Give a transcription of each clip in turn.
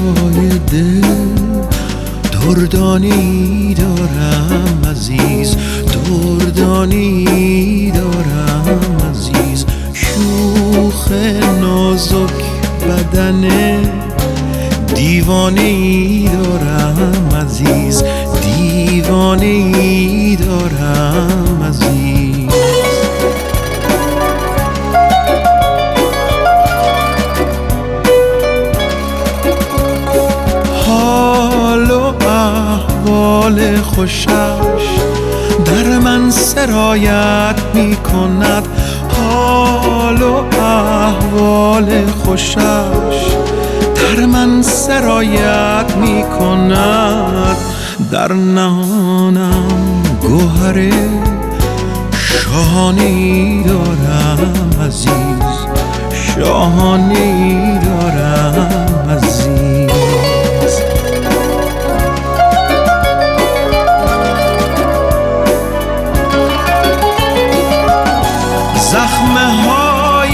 جای دل دردانی دارم عزیز، دردانی دارم عزیز. شوخ نازک بدن دیوانه‌ای دارم عزیز، دیوانه‌ای دارم عزیز. حال و احوال خوشش در من سرایت می کند، حال و احوال خوشش در من سرایت می کند. در نهانم گوهر شاهانه‌ای دارم عزیز، شاهانه‌ای دارم عزیز. زخم‌های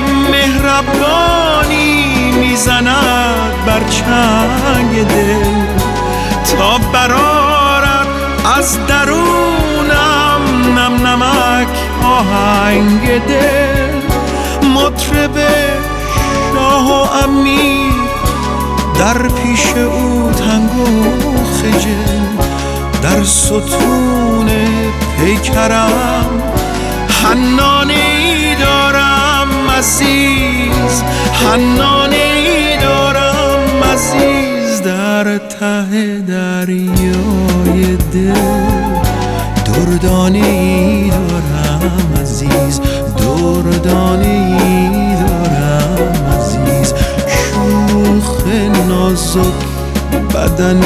مهربانی میزند بر چنگ دل تا برآرد از درونم نم نمک آهنگ دل. مطرب شاه و امیر در پیش او تنگ و خجل، در ستون پیکرم حنانه‌ای دارم عزیز، حنانه‌ای دارم عزیز. در ته دریای دل دردانه‌ای دارم عزیز، دردانه‌ای دارم عزیز. شوخ نازک بدن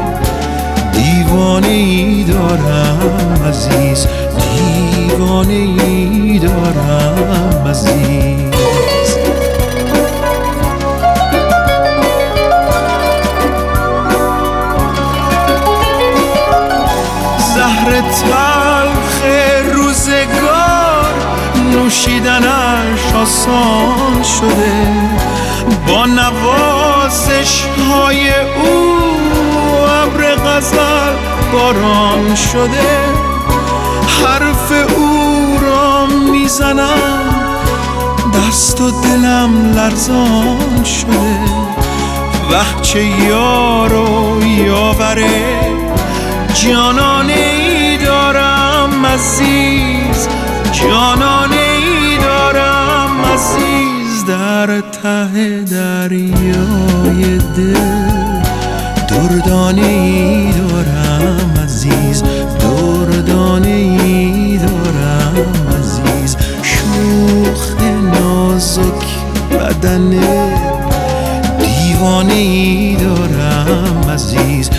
دیوانه‌ای دارم عزیز، دیوانه‌ای دارم عزیز. زهر تلخ روزگار نوشیدنش آسان شده، با نوازش های او ابر غزل باران شده. حرف او را میزنم دست و دلم لرزان شده. وه چه یار و یاوره جانانه‌ای دارم عزیز، جانانه‌ای دارم عزیز. در ته دریای دل دردانه‌ای دارم عزیز، دردانه‌ای دارم عزیز. شوخ نازک بدن دیوانه‌ای دارم عزیز،